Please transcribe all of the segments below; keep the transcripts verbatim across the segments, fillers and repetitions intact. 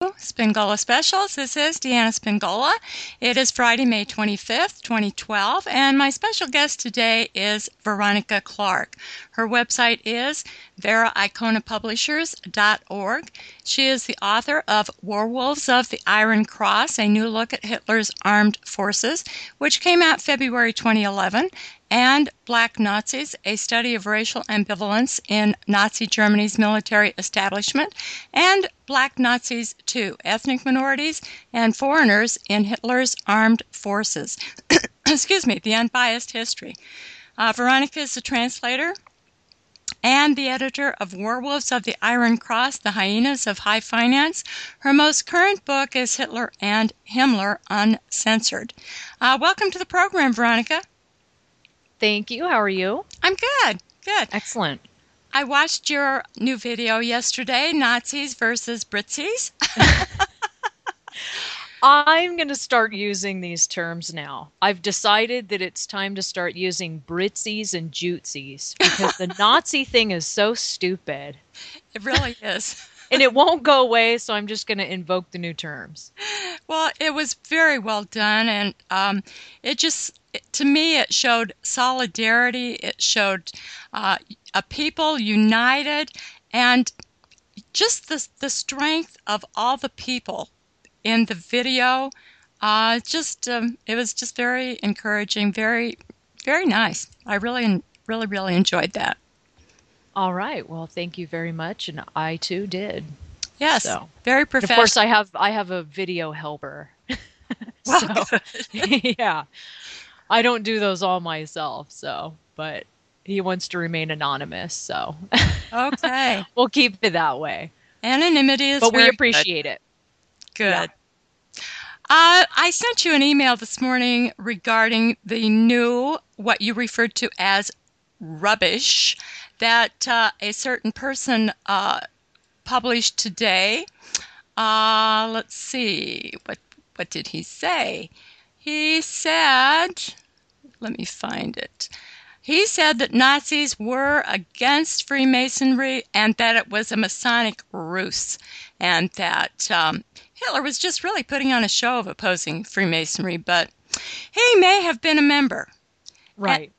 to Spingola Specials. This is Deanna Spingola. It is Friday, May twenty-fifth, twenty twelve, and my special guest today is Veronica Clark. Her website is vera icona publishers dot org. She is the author of Werewolves of the Iron Cross, A New Look at Hitler's Armed Forces, which came out February twenty eleven, and Black Nazis, A Study of Racial Ambivalence in Nazi Germany's Military Establishment, and Black Nazis two, Ethnic Minorities and Foreigners in Hitler's Armed Forces. Excuse me, The Unbiased History. Uh, Veronica is the translator and the editor of Werewolves of the Iron Cross, The Hyenas of High Finance. Her most current book is Hitler and Himmler Uncensored. Uh, welcome to the program, Veronica. Thank you. How are you? I'm good. Good. Excellent. I watched your new video yesterday, Nazis versus Britsies. I'm going to start using these terms now. I've decided that it's time to start using Britsies and Jootsies because the Nazi thing is so stupid. It really is. And it won't go away, so I'm just going to invoke the new terms. Well, it was very well done, and um, it just, to me, it showed solidarity. It showed uh, a people united, and just the the strength of all the people in the video. Uh, just um, it was just very encouraging, very very nice. I really, really, really enjoyed that. All right. Well, thank you very much, and I too did. Yes, so. very professional. Of course, I have I have a video helper. Well, so, yeah, I don't do those all myself. So, but he wants to remain anonymous. So, okay, we'll keep it that way. Anonymity is, but very we appreciate good. it. Good. Yeah. Uh, I sent you an email this morning regarding the new, what you referred to as rubbish, that uh, a certain person uh, published today. Uh, let's see, what what did he say? He said, let me find it. He said that Nazis were against Freemasonry and that it was a Masonic ruse, and that um, Hitler was just really putting on a show of opposing Freemasonry, but he may have been a member. Right.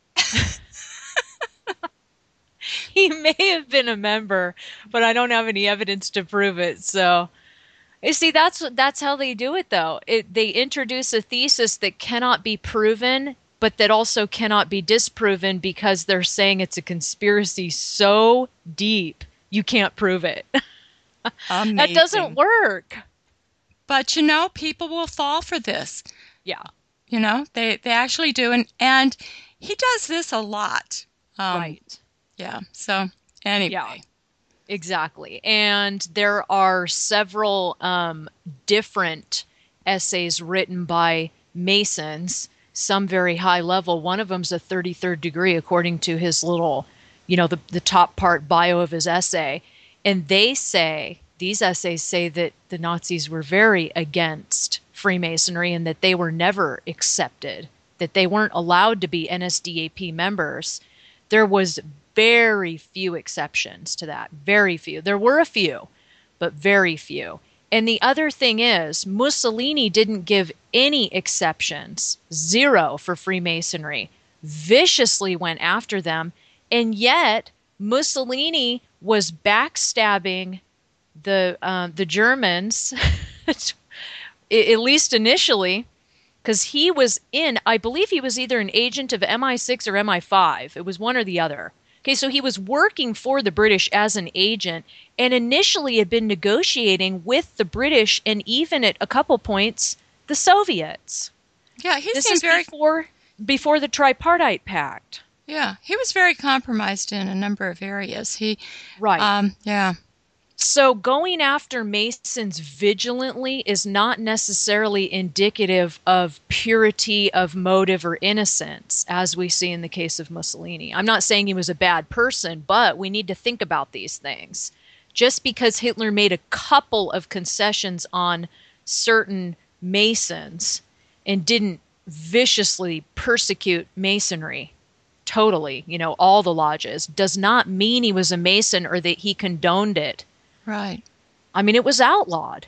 He may have been a member, but I don't have any evidence to prove it. So, you see, that's that's how they do it, though. It, they introduce a thesis that cannot be proven, but that also cannot be disproven because they're saying it's a conspiracy so deep you can't prove it. Amazing. That doesn't work. But you know, people will fall for this. Yeah. You know, they they actually do, and and he does this a lot. Um, right. Yeah. So anyway. Yeah. Exactly. And there are several um, different essays written by Masons, some very high level. One of them's a thirty-third degree, according to his little, you know, the, the top part bio of his essay. And they say, these essays say that the Nazis were very against Freemasonry and that they were never accepted, that they weren't allowed to be N S D A P members. There was very few exceptions to that. Very few. There were a few, but very few. And the other thing is, Mussolini didn't give any exceptions, zero for Freemasonry, viciously went after them, and yet Mussolini was backstabbing the uh, the Germans, at least initially, because he was in, I believe he was either an agent of M I six or M I five. It was one or the other. Okay, so he was working for the British as an agent and initially had been negotiating with the British and even at a couple points, the Soviets. Yeah, he this seemed is very before, before the Tripartite Pact. Yeah, he was very compromised in a number of areas. He, right. Um, yeah. So going after Masons vigilantly is not necessarily indicative of purity of motive or innocence, as we see in the case of Mussolini. I'm not saying he was a bad person, but we need to think about these things. Just because Hitler made a couple of concessions on certain Masons and didn't viciously persecute Masonry, totally, you know, all the lodges, does not mean he was a Mason or that he condoned it. Right. I mean, it was outlawed.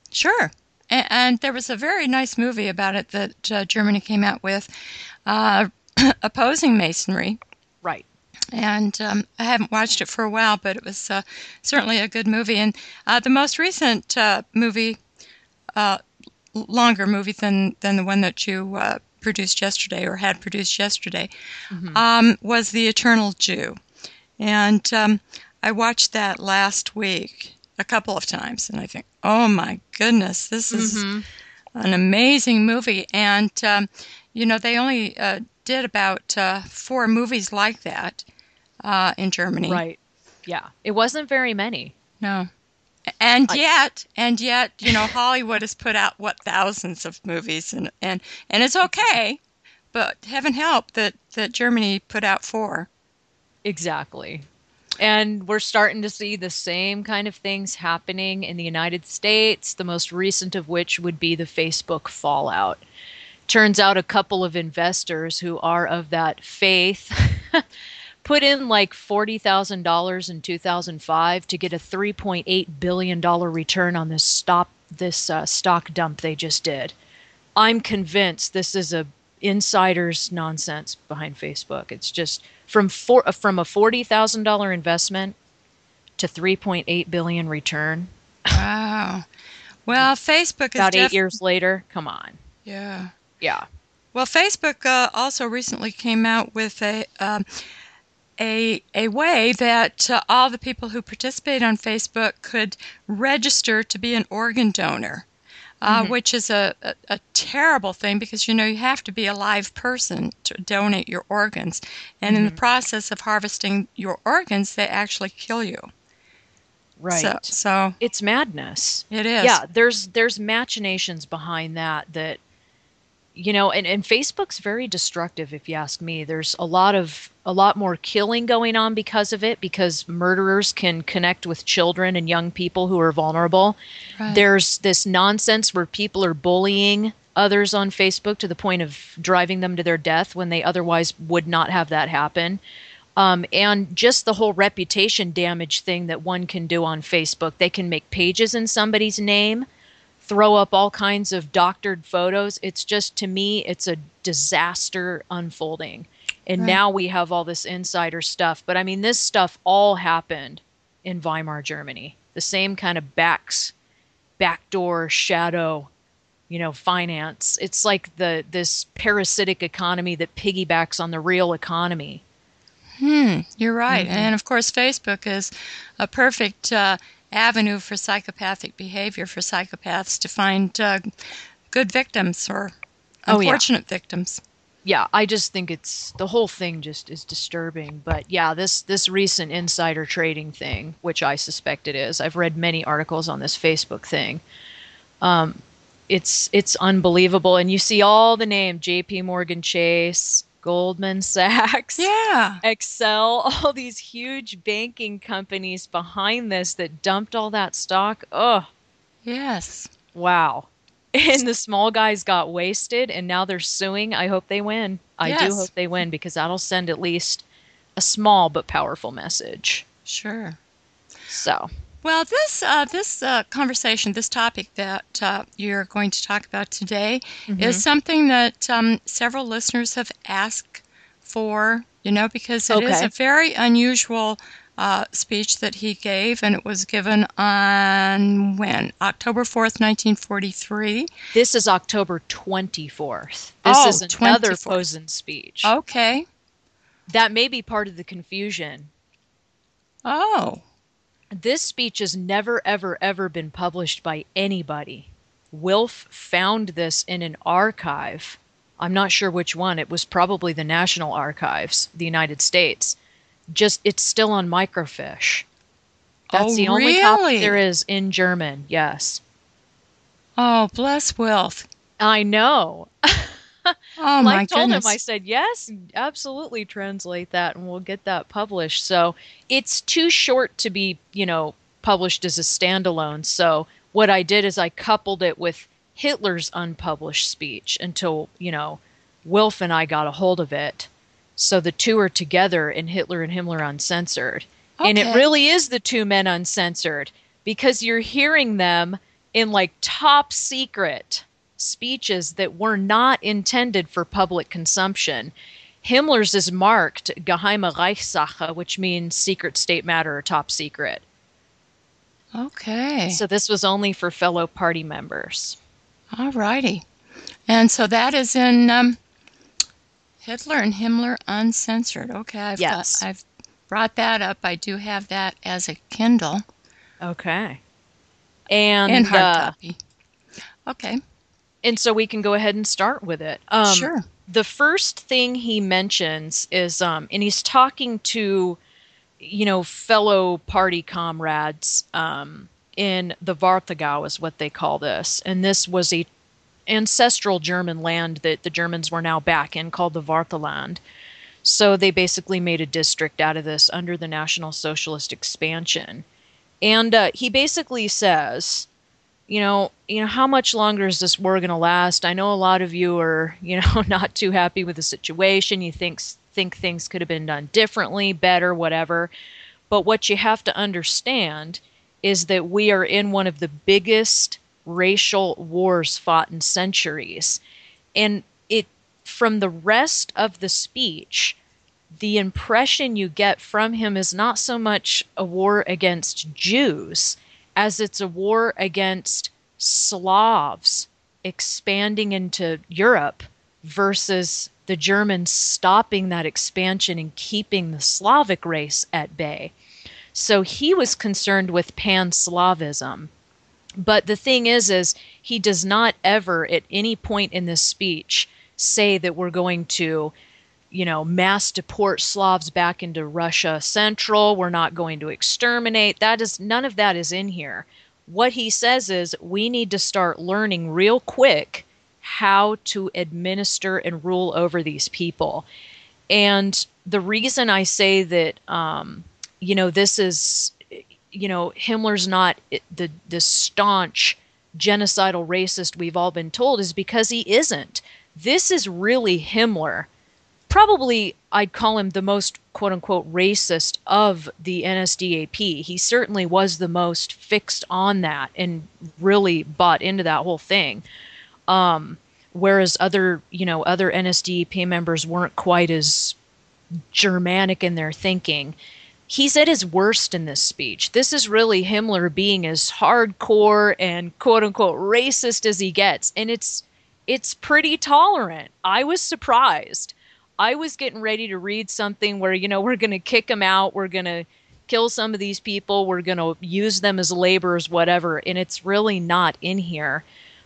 Sure. And, and there was a very nice movie about it that uh, Germany came out with, uh, opposing Masonry. Right. And um, I haven't watched it for a while, but it was uh, certainly a good movie. And uh, the most recent uh, movie, uh, longer movie than, than the one that you uh, produced yesterday or had produced yesterday, Mm-hmm. um, was The Eternal Jew. And um, I watched that last week a couple of times, and I think, oh my goodness, this is Mm-hmm. an amazing movie. And, um, you know, they only uh, did about uh, four movies like that uh, in Germany. Right. Yeah. It wasn't very many. No. And I, yet, and yet, you know, Hollywood has put out, what, thousands of movies, and, and, and it's okay, but heaven help that, that Germany put out four. exactly. And we're starting to see the same kind of things happening in the United States, the most recent of which would be the Facebook fallout. Turns out a couple of investors who are of that faith put in like forty thousand dollars in two thousand five to get a three point eight billion dollars return on this stop this uh, stock dump they just did. I'm convinced this is a insider's nonsense behind Facebook. It's just from four, from a forty thousand dollars investment to three point eight billion dollars return. Wow. Well, Facebook is About eight def- years later. Come on. Yeah. Yeah. Well, Facebook uh, also recently came out with a um, a a way that uh, all the people who participate on Facebook could register to be an organ donor, uh, Mm-hmm. which is a, a, a terrible thing because, you know, you have to be a live person to donate your organs. And in the Mm-hmm. process of harvesting your organs, they actually kill you. Right. So, so It's madness. it is. Yeah, there's there's machinations behind that that you know, and, and Facebook's very destructive if you ask me. There's a lot of a lot more killing going on because of it, because murderers can connect with children and young people who are vulnerable. Right. There's this nonsense where people are bullying others on Facebook to the point of driving them to their death when they otherwise would not have that happen. Um, and just the whole reputation damage thing that one can do on Facebook. They can make pages in somebody's name, throw up all kinds of doctored photos. It's just, to me, it's a disaster unfolding. And Right. now we have all this insider stuff. But I mean, this stuff all happened in Weimar, Germany. The same kind of backs, backdoor shadow, you know, finance. It's like the this parasitic economy that piggybacks on the real economy. Hmm, you're right. Mhm. And of course, Facebook is a perfect uh, avenue for psychopathic behavior, for psychopaths to find uh, good victims or Oh, yeah. unfortunate victims. Yeah, I just think it's the whole thing just is disturbing. But yeah, this this recent insider trading thing, which I suspect it is. I've read many articles on this Facebook thing. Um, it's it's unbelievable, and you see all the name: J P Morgan Chase, Goldman Sachs, Yeah. Excel, all these huge banking companies behind this that dumped all that stock. Oh, Yes. wow. And the small guys got wasted, and now they're suing. I hope they win. I do Yes. hope they win, because that'll send at least a small but powerful message. Sure. So, Well, this uh, this uh, conversation, this topic that uh, you're going to talk about today, mhm. is something that um, several listeners have asked for. You know, because it is Okay. a very unusual uh, speech that he gave, and it was given on when October fourth, nineteen forty-three. This is October twenty-fourth. This Oh, is another twenty-fourth. Posen speech. Okay. That may be part of the confusion. Oh. This speech has never, ever, ever been published by anybody. Wilf found this in an archive. I'm not sure which one. It was probably the National Archives, the United States. Just, it's still on microfiche. That's Oh, the only copy really? there is in German, yes. Oh, bless Wilf. I know. Oh, Well, I my told goodness. him, I said, yes, absolutely translate that and we'll get that published. So it's too short to be, you know, published as a standalone. So what I did is I coupled it with Hitler's unpublished speech until, you know, Wilf and I got a hold of it. So the two are together in Hitler and Himmler Uncensored. And it Okay. really is the two men uncensored, because you're hearing them in like top secret speeches that were not intended for public consumption. Himmler's is marked Geheime Reichssache, which means secret state matter or top secret. Okay. So this was only for fellow party members. All righty. And so that is in um, Hitler and Himmler Uncensored. Okay, I've Yes. got, I've brought that up. I do have that as a Kindle. Okay. And And hard uh, copy. Okay. And so we can go ahead and start with it. Um, Sure. The first thing he mentions is, um, and he's talking to, you know, fellow party comrades um, in the Warthegau is what they call this. And this was a ancestral German land that the Germans were now back in called the Wartheland. So they basically made a district out of this under the National Socialist expansion. And uh, he basically says, you know, you know, how much longer is this war going to last? I know a lot of you are, you know, not too happy with the situation. You think think things could have been done differently, better, whatever. But what you have to understand is that we are in one of the biggest racial wars fought in centuries. And it, from the rest of the speech, the impression you get from him is not so much a war against Jews as it's a war against Slavs expanding into Europe versus the Germans stopping that expansion and keeping the Slavic race at bay. So he was concerned with pan-Slavism. But the thing is, is he does not ever at any point in this speech say that we're going to, you know, mass deport Slavs back into Russia Central. We're not going to exterminate. That is, none of that is in here. What he says is we need to start learning real quick how to administer and rule over these people. And the reason I say that, um, you know, this is, you know, Himmler's not the, the staunch genocidal racist we've all been told is because he isn't. This is really Himmler. Probably I'd call him the most quote-unquote racist of the N S D A P. He certainly was the most fixed on that and really bought into that whole thing. Um, whereas other, you know, other N S D A P members weren't quite as Germanic in their thinking. He's at his worst in this speech. This is really Himmler being as hardcore and quote-unquote racist as he gets. And it's it's pretty tolerant. I was surprised. I was getting ready to read something where, you know, we're going to kick them out. We're going to kill some of these people. We're going to use them as laborers, whatever. And it's really not in here.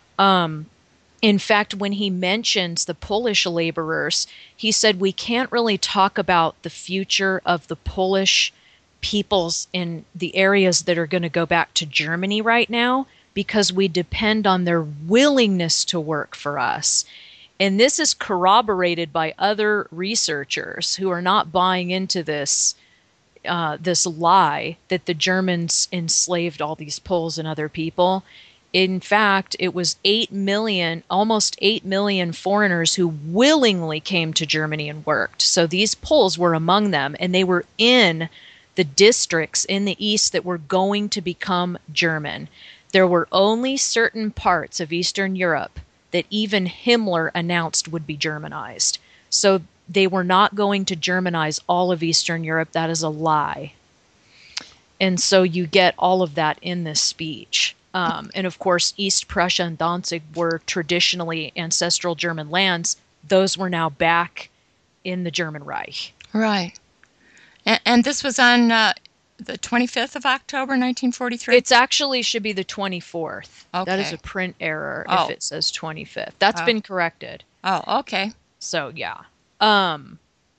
Um, in fact, when he mentions the Polish laborers, he said, we can't really talk about the future of the Polish peoples in the areas that are going to go back to Germany right now because we depend on their willingness to work for us. And this is corroborated by other researchers who are not buying into this uh, this lie that the Germans enslaved all these Poles and other people. In fact, it was eight million, almost eight million foreigners who willingly came to Germany and worked. So these Poles were among them, and they were in the districts in the East that were going to become German. There were only certain parts of Eastern Europe that even Himmler announced would be Germanized. So they were not going to Germanize all of Eastern Europe. That is a lie. And so you get all of that in this speech. Um, and of course, East Prussia and Danzig were traditionally ancestral German lands. Those were now back in the German Reich. Right. And, and this was on uh, the twenty-fifth of October, nineteen forty-three? It's actually should be the twenty-fourth. Okay. That is a print error Oh. if it says twenty-fifth. That's Oh. been corrected. Oh, okay. So, yeah. Um,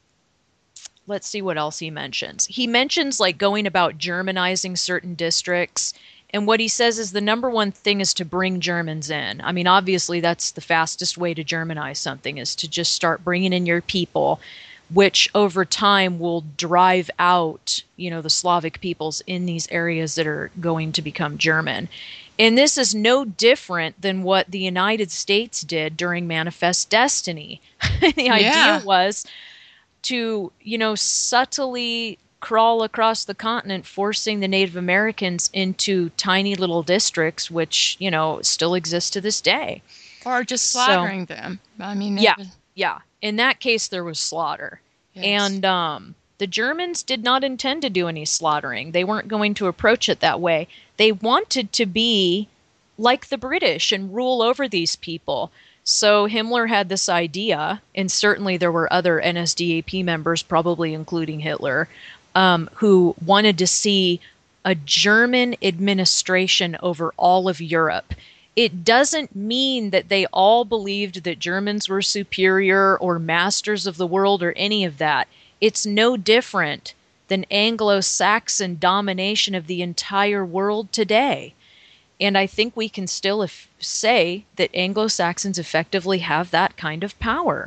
let's see what else he mentions. He mentions like going about Germanizing certain districts. And what he says is the number one thing is to bring Germans in. I mean, obviously, that's the fastest way to Germanize something is to just start bringing in your people, which over time will drive out, you know, the Slavic peoples in these areas that are going to become German. And this is no different than what the United States did during Manifest Destiny. The idea Yeah. was to, you know, subtly crawl across the continent, forcing the Native Americans into tiny little districts, which, you know, still exist to this day. Or just So, slaughtering them. I mean, it yeah, was, yeah. In that case, there was slaughter. yes. And um, the Germans did not intend to do any slaughtering. They weren't going to approach it that way. They wanted to be like the British and rule over these people. So Himmler had this idea, and certainly there were other N S D A P members, probably including Hitler, um, who wanted to see a German administration over all of Europe. It doesn't mean that they all believed that Germans were superior or masters of the world or any of that. It's no different than Anglo-Saxon domination of the entire world today. And I think we can still if, say that Anglo-Saxons effectively have that kind of power.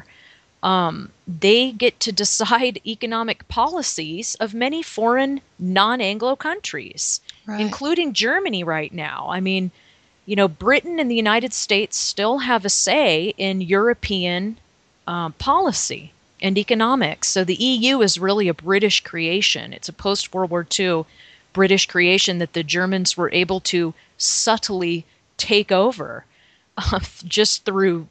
Um, they get to decide economic policies of many foreign non-Anglo countries, Right. including Germany right now. I mean, you know, Britain and the United States still have a say in European um, policy and economics. So the E U is really a British creation. It's a post-World War Two British creation that the Germans were able to subtly take over uh, just through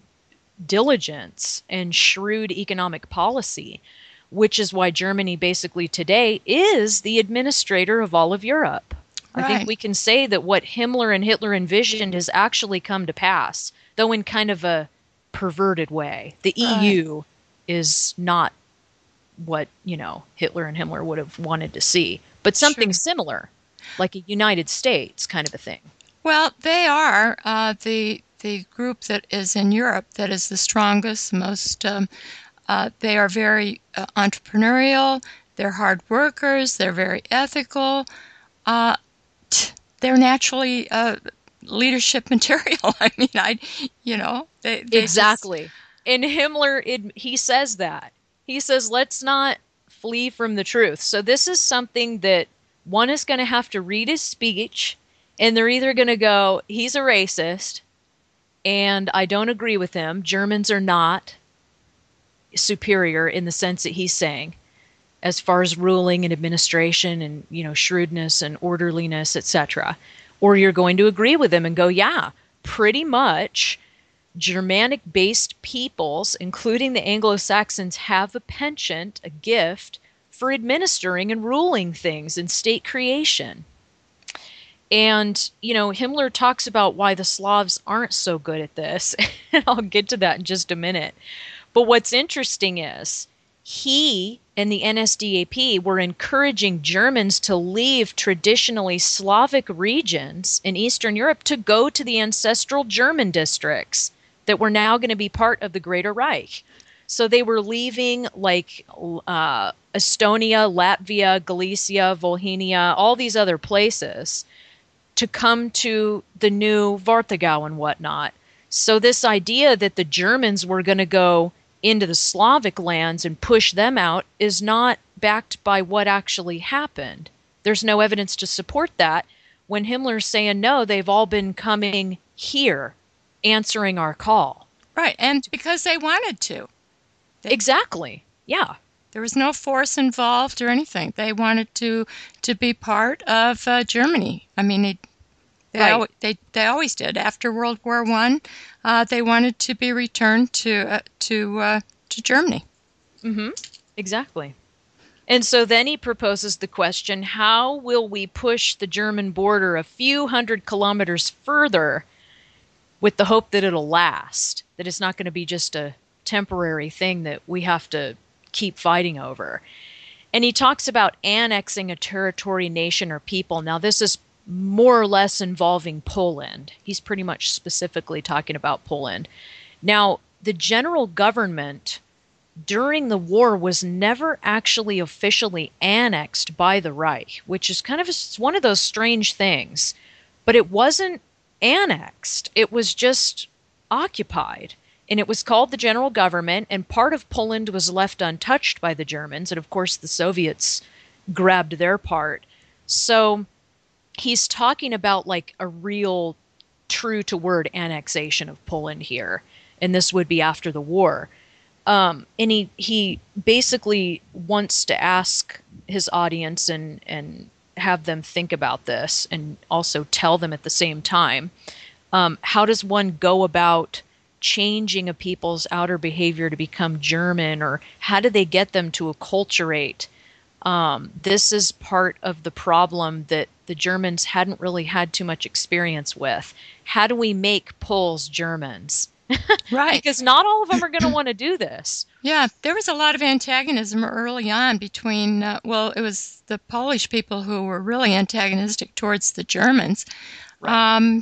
diligence and shrewd economic policy, which is why Germany basically today is the administrator of all of Europe. I think Right. we can say that what Himmler and Hitler envisioned has actually come to pass, though in kind of a perverted way. The Right. E U is not what, you know, Hitler and Himmler would have wanted to see, but something Sure. similar, like a United States kind of a thing. Well, they are uh, the the group that is in Europe that is the strongest, most. Um, uh, they are very uh, entrepreneurial. They're hard workers. They're very ethical. Uh, t- they're naturally uh, leadership material. I mean, I, you know, they they just Exactly. And Himmler, it, he says that. He says, let's not flee from the truth. So this is something that one is going to have to read his speech, and they're either going to go, he's a racist, and I don't agree with him. Germans are not superior in the sense that he's saying, as far as ruling and administration and, you know, shrewdness and orderliness, et cetera. Or you're going to agree with him and go, yeah, pretty much Germanic-based peoples, including the Anglo-Saxons, have a penchant, a gift, for administering and ruling things in state creation. And, you know, Himmler talks about why the Slavs aren't so good at this. And I'll get to that in just a minute. But what's interesting is he and the N S D A P were encouraging Germans to leave traditionally Slavic regions in Eastern Europe to go to the ancestral German districts that were now going to be part of the Greater Reich. So they were leaving like uh, Estonia, Latvia, Galicia, Volhynia, all these other places to come to the new Warthegau and whatnot. So this idea that the Germans were going to go into the Slavic lands and push them out is not backed by what actually happened. There's no evidence to support that when Himmler's saying, no, they've all been coming here, answering our call. right, and because they wanted to. They, Exactly. Yeah. there was no force involved or anything. They wanted to to be part of uh, Germany. I mean, it, they Right. al- they they always did. After World War One, uh, they wanted to be returned to uh, to uh, to Germany. Mm-hmm. Exactly. And so then he proposes the question, how will we push the German border a few hundred kilometers further with the hope that it'll last, that it's not going to be just a temporary thing that we have to keep fighting over? And he talks about annexing a territory, nation, or people. Now, this is more or less involving Poland. He's pretty much specifically talking about Poland. Now, the general government during the war was never actually officially annexed by the Reich, which is kind of a, one of those strange things. But it wasn't annexed. It was just occupied. And it was called the general government, and part of Poland was left untouched by the Germans. And of course, the Soviets grabbed their part. So he's talking about like a real true to word annexation of Poland here. And this would be after the war. Um, and he, he basically wants to ask his audience and, and have them think about this and also tell them at the same time, um, how does one go about changing a people's outer behavior to become German, or how do they get them to acculturate? Um, this is part of the problem that the Germans hadn't really had too much experience with. How do we make Poles Germans? Right. Because not all of them are going to want to do this. Yeah, there was a lot of antagonism early on between, uh, well, it was the Polish people who were really antagonistic towards the Germans, Right. um,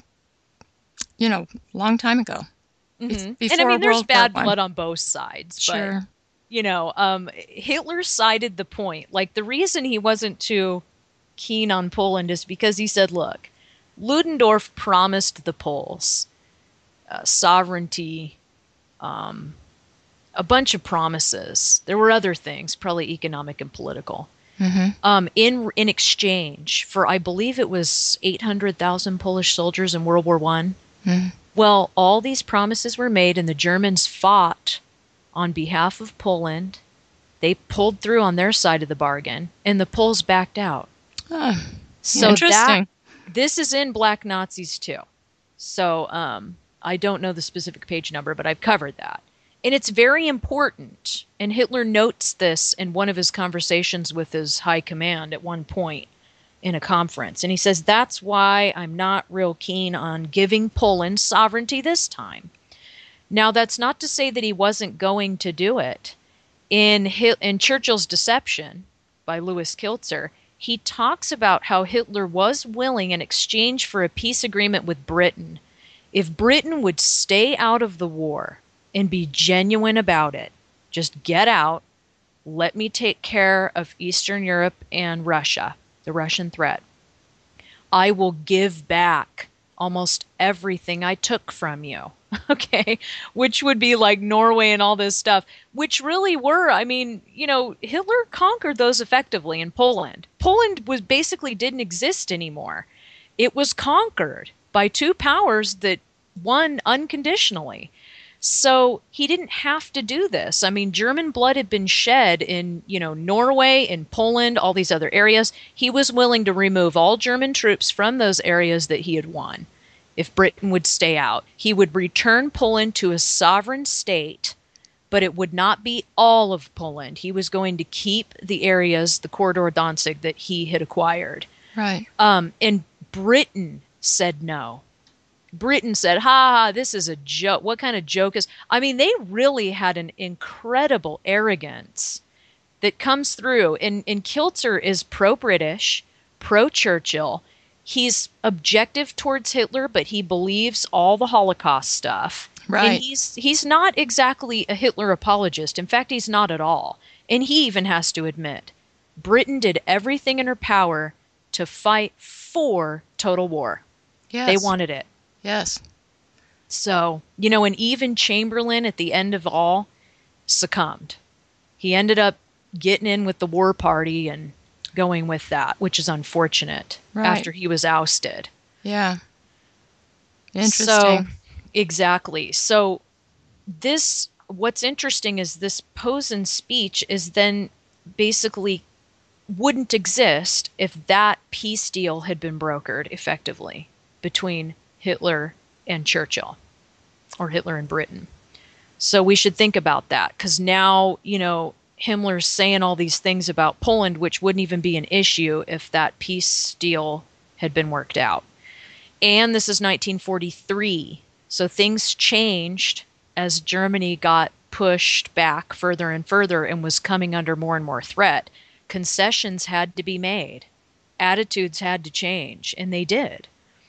you know, long time ago, be- Mm-hmm. before And I mean, there's World War bad One. blood on both sides, but Sure. you know, um, Hitler sided the point. Like the reason he wasn't too keen on Poland is because he said, look, Ludendorff promised the Poles uh, sovereignty, um, a bunch of promises. There were other things, probably economic and political. Mm-hmm. Um, in in exchange for, I believe it was eight hundred thousand Polish soldiers in World War One. Mm-hmm. Well, all these promises were made, and the Germans fought on behalf of Poland. They pulled through on their side of the bargain, and the Poles backed out. Oh, So interesting. that this is in Black Nazis too. So um, I don't know the specific page number, but I've covered that. And it's very important. And Hitler notes this in one of his conversations with his high command at one point in a conference. And he says, that's why I'm not real keen on giving Poland sovereignty this time. Now, that's not to say that he wasn't going to do it. In, in Churchill's Deception by Louis Kiltzer, he talks about how Hitler was willing in exchange for a peace agreement with Britain. If Britain would stay out of the war and be genuine about it, just get out, let me take care of Eastern Europe and Russia, the Russian threat. I will give back almost everything I took from you. Okay, which would be like Norway and all this stuff, which really were, I mean, you know, Hitler conquered those effectively in Poland. Poland was basically didn't exist anymore. It was conquered by two powers that won unconditionally. So he didn't have to do this. I mean, German blood had been shed in, you know, Norway, in Poland, all these other areas. He was willing to remove all German troops from those areas that he had won. If Britain would stay out, he would return Poland to a sovereign state, but it would not be all of Poland. He was going to keep the areas, the corridor Danzig, that he had acquired. Right. Um, and Britain said no. Britain said, ha, ha, this is a joke. What kind of joke is... I mean, they really had an incredible arrogance that comes through. And, and Kiltzer is pro-British, pro-Churchill. He's objective towards Hitler, but he believes all the Holocaust stuff. Right. And he's he's not exactly a Hitler apologist. In fact, he's not at all. And he even has to admit, Britain did everything in her power to fight for total war. Yes. They wanted it. Yes. So, you know, and even Chamberlain at the end of all succumbed. He ended up getting in with the war party and going with that, which is unfortunate, right. after he was ousted. Yeah. Interesting. So, exactly. So this, what's interesting is this Posen speech is then basically wouldn't exist if that peace deal had been brokered effectively between Hitler and Churchill, or Hitler and Britain. So we should think about that, because now, you know, Himmler's saying all these things about Poland, which wouldn't even be an issue if that peace deal had been worked out. And this is nineteen forty-three. So things changed as Germany got pushed back further and further and was coming under more and more threat. Concessions had to be made. Attitudes had to change, and they did.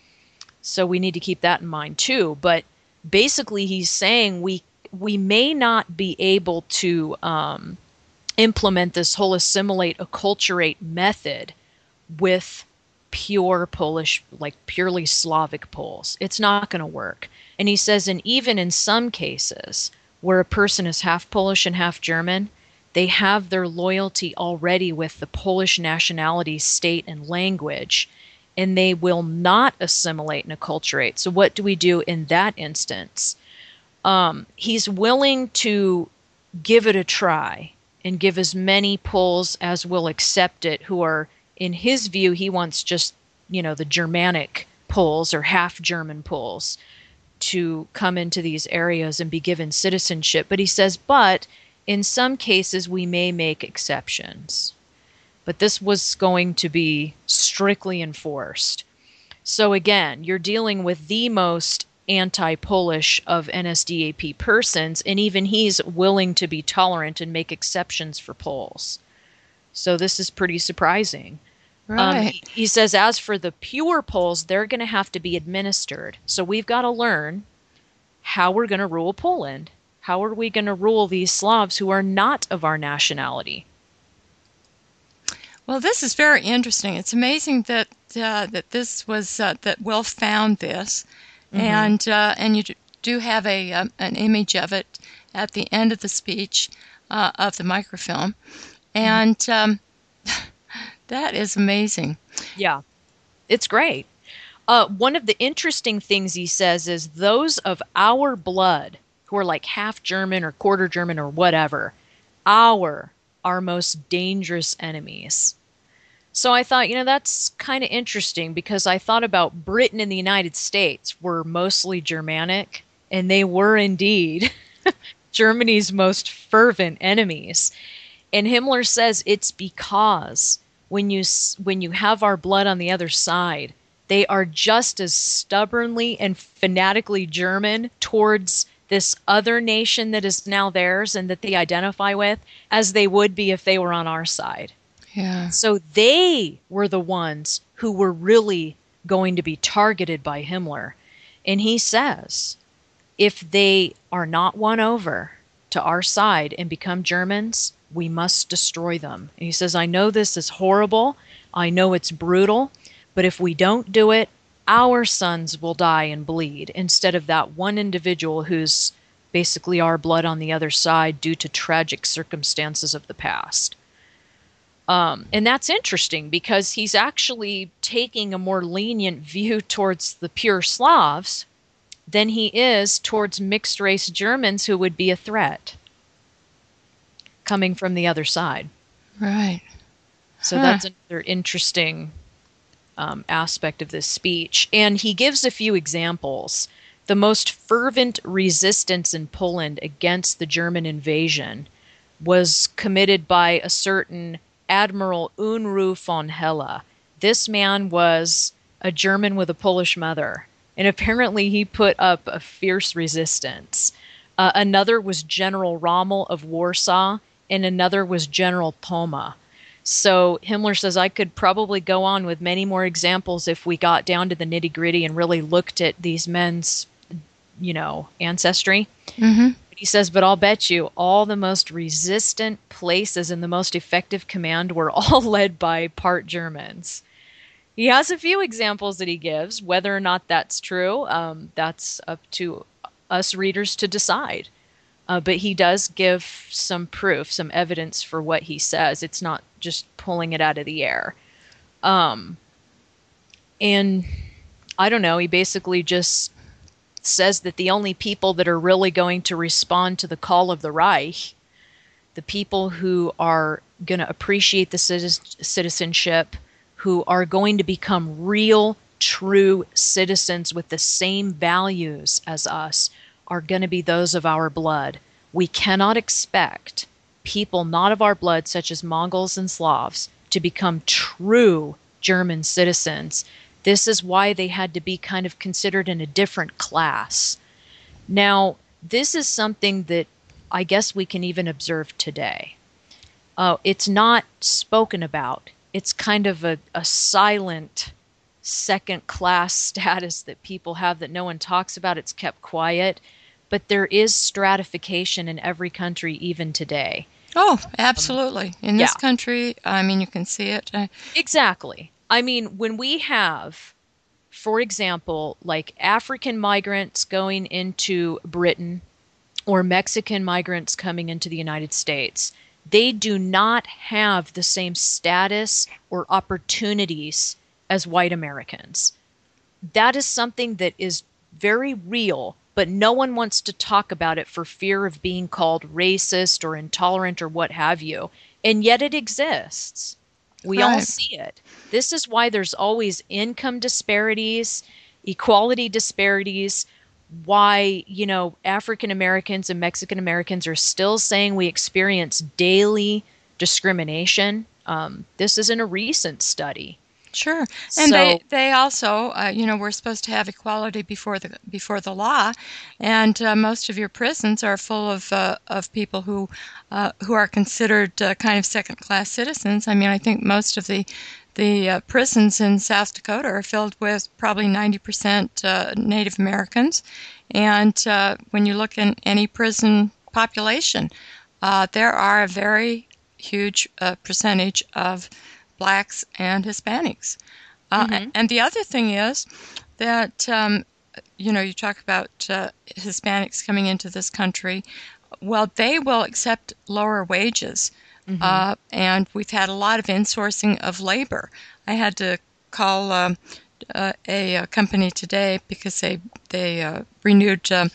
So we need to keep that in mind too. But basically he's saying we we may not be able to um, implement this whole assimilate, acculturate method with pure Polish, like purely Slavic Poles. It's not going to work. And he says, and even in some cases where a person is half Polish and half German, they have their loyalty already with the Polish nationality, state, and language, and they will not assimilate and acculturate. So what do we do in that instance? Um, he's willing to give it a try and give as many Poles as will accept it, who are, in his view, he wants just, you know, the Germanic Poles or half German Poles to come into these areas and be given citizenship. But he says, but in some cases, we may make exceptions. But this was going to be strictly enforced. So again, you're dealing with the most anti-Polish of N S D A P persons, and even he's willing to be tolerant and make exceptions for Poles. So this is pretty surprising. Um, Right. he, he says, as for the pure Poles, they're going to have to be administered. So we've got to learn how we're going to rule Poland. How are we going to rule these Slavs who are not of our nationality? Well, this is very interesting. It's amazing that uh, that this was uh, that Wilf found this, Mhm. and uh, and you do have a um, an image of it at the end of the speech uh, of the microfilm, and um, that is amazing. Yeah, it's great. Uh, one of the interesting things he says is those of our blood who are like half German or quarter German or whatever, our our most dangerous enemies. So I thought, you know, that's kind of interesting because I thought about Britain and the United States were mostly Germanic, and they were indeed Germany's most fervent enemies. And Himmler says it's because when you when you have our blood on the other side, they are just as stubbornly and fanatically German towards this other nation that is now theirs and that they identify with as they would be if they were on our side. Yeah. So they were the ones who were really going to be targeted by Himmler. And he says, if they are not won over to our side and become Germans, we must destroy them. And he says, I know this is horrible. I know it's brutal. But if we don't do it, our sons will die and bleed instead of that one individual who's basically our blood on the other side due to tragic circumstances of the past. Um, and that's interesting because he's actually taking a more lenient view towards the pure Slavs than he is towards mixed race Germans who would be a threat coming from the other side. Right. So Huh. that's another interesting um, aspect of this speech. And he gives a few examples. The most fervent resistance in Poland against the German invasion was committed by a certain Admiral Unruh von Hella. This man was a German with a Polish mother, and apparently he put up a fierce resistance. Uh, another was General Rommel of Warsaw, and another was General Thoma. So Himmler says, I could probably go on with many more examples if we got down to the nitty-gritty and really looked at these men's, you know, ancestry. Mm-hmm. He says, but I'll bet you all the most resistant places and the most effective command were all led by part Germans. He has a few examples that he gives. Whether or not that's true, um, that's up to us readers to decide. Uh, but he does give some proof, some evidence for what he says. It's not just pulling it out of the air. Um, and I don't know, he basically just says that the only people that are really going to respond to the call of the Reich, the people who are going to appreciate the citizenship, who are going to become real, true citizens with the same values as us, are going to be those of our blood. We cannot expect people not of our blood, such as Mongols and Slavs, to become true German citizens. This is why they had to be kind of considered in a different class. Now, this is something that I guess we can even observe today. Uh, it's not spoken about. It's kind of a, a silent second-class status that people have that no one talks about. It's kept quiet. But there is stratification in every country even today. Oh, absolutely. In this yeah. country, I mean, you can see it. I, Exactly. I mean, when we have, for example, like African migrants going into Britain or Mexican migrants coming into the United States, they do not have the same status or opportunities as white Americans. That is something that is very real but no one wants to talk about it for fear of being called racist or intolerant or what have you. And yet it exists. We all Right. see it. This is why there's always income disparities, equality disparities, why, you know, African Americans and Mexican Americans are still saying we experience daily discrimination. Um, this isn't a recent study. Sure, and they So, they also, uh, you know, we're supposed to have equality before the before the law, and uh, most of your prisons are full of uh, of people who uh, who are considered uh, kind of second class citizens. I mean, I think most of the the uh, prisons in South Dakota are filled with probably ninety percent uh, Native Americans, and uh, when you look in any prison population, uh, there are a very huge uh, percentage of blacks and Hispanics. Uh, mhm, and the other thing is that, um, you know, you talk about uh, Hispanics coming into this country. Well, they will accept lower wages. mhm. Uh, and we've had a lot of insourcing of labor. I had to call um, uh, a, a company today because they, they uh, renewed. Um,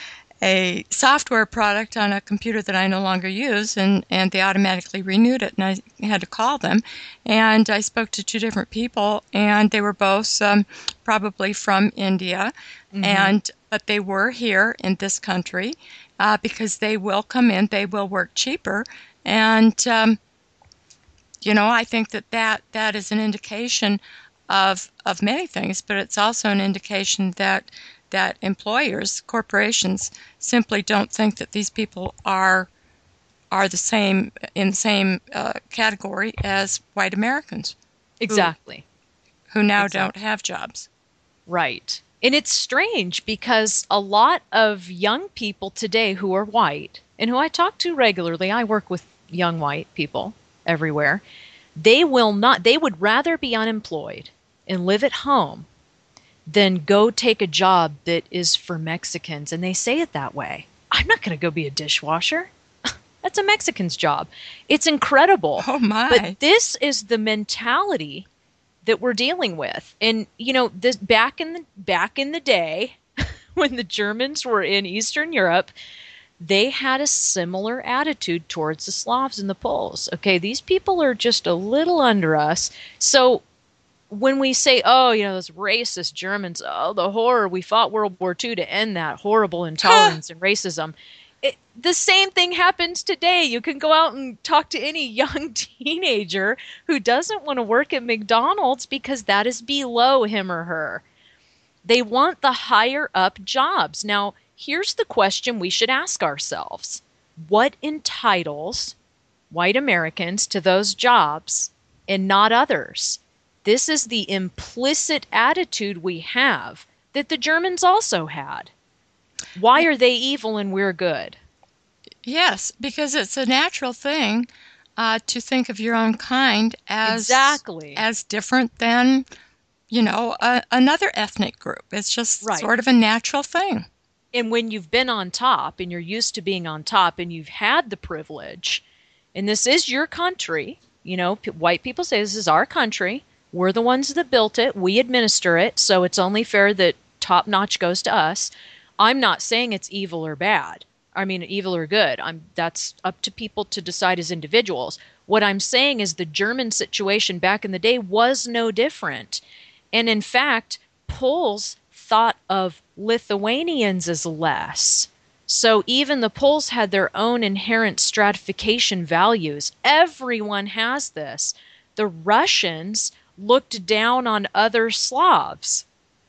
a software product on a computer that I no longer use, and, and they automatically renewed it, and I had to call them. And I spoke to two different people, and they were both um, probably from India, Mhm. and but they were here in this country uh, because they will come in, they will work cheaper, and um, you know, I think that, that that is an indication of of many things, but it's also an indication that that employers, corporations, simply don't think that these people are are the same in the same uh, category as white Americans who Exactly. who now don't Exactly. have jobs. Right. And it's strange because a lot of young people today who are white and who I talk to regularly, I work with young white people everywhere. They will not, they would rather be unemployed and live at home than go take a job that is for Mexicans. And they say it that way. I'm not going to go be a dishwasher. That's a Mexican's job. It's incredible. Oh But my! this is the mentality that we're dealing with. And you know, this back in the back in the day when the Germans were in Eastern Europe, they had a similar attitude towards the Slavs and the Poles. Okay, these people are just a little under us. So when we say, oh, you know, those racist Germans, oh, the horror, we fought World War Two to end that horrible intolerance and racism. It, the same thing happens today. You can go out and talk to any young teenager who doesn't want to work at McDonald's because that is below him or her. They want the higher up jobs. Now, here's the question we should ask ourselves. What entitles white Americans to those jobs and not others? This is the implicit attitude we have that the Germans also had. Why are they evil and we're good? Yes, because it's a natural thing uh, to think of your own kind as Exactly. as different than, you know, a, another ethnic group. It's just Right. sort of a natural thing. And when you've been on top and you're used to being on top and you've had the privilege, and this is your country, you know, p- white people say this is our country. We're the ones that built it. We administer it. So it's only fair that top notch goes to us. I'm not saying it's evil or bad. I mean, evil or good. I'm that's up to people to decide as individuals. What I'm saying is the German situation back in the day was no different. And in fact, Poles thought of Lithuanians as less. So even the Poles had their own inherent stratification values. Everyone has this. The Russians looked down on other Slavs.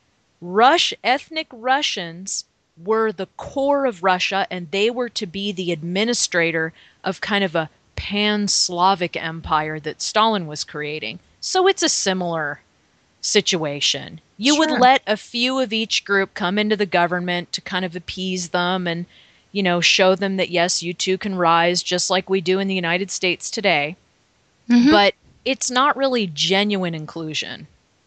Rush ethnic Russians were the core of Russia, and they were to be the administrator of kind of a pan-Slavic empire that Stalin was creating. So it's a similar situation. You would Sure. let a few of each group come into the government to kind of appease them and, you know, show them that yes, you too can rise just like we do in the United States today. Hmm. But it's not really genuine inclusion.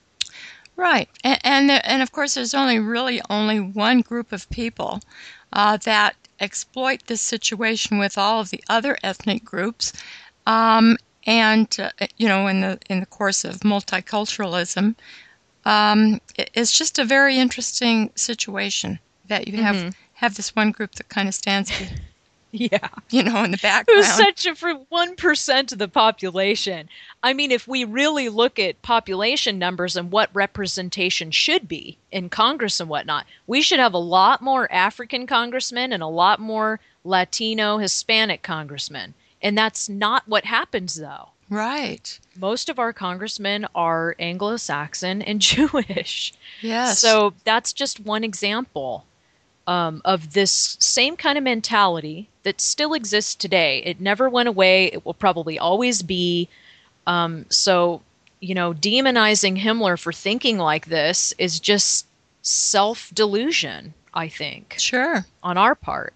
Right. And, and, there, and of course, there's only really only one group of people uh, that exploit this situation with all of the other ethnic groups. Um, and, uh, you know, in the, in the course of multiculturalism, um, it, it's just a very interesting situation. that you have Mm-hmm. have this one group that kind of stands, Yeah. you know, in the Who's background. such a for one percent of the population. I mean, if we really look at population numbers and what representation should be in Congress and whatnot, we should have a lot more African congressmen and a lot more Latino, Hispanic congressmen. And that's not what happens, though. Right. Most of our congressmen are Anglo-Saxon and Jewish. Yes. So that's just one example um, of this same kind of mentality that still exists today. It never went away. It will probably always be. Um, so, you know, demonizing Himmler for thinking like this is just self-delusion, I think, Sure. on our part.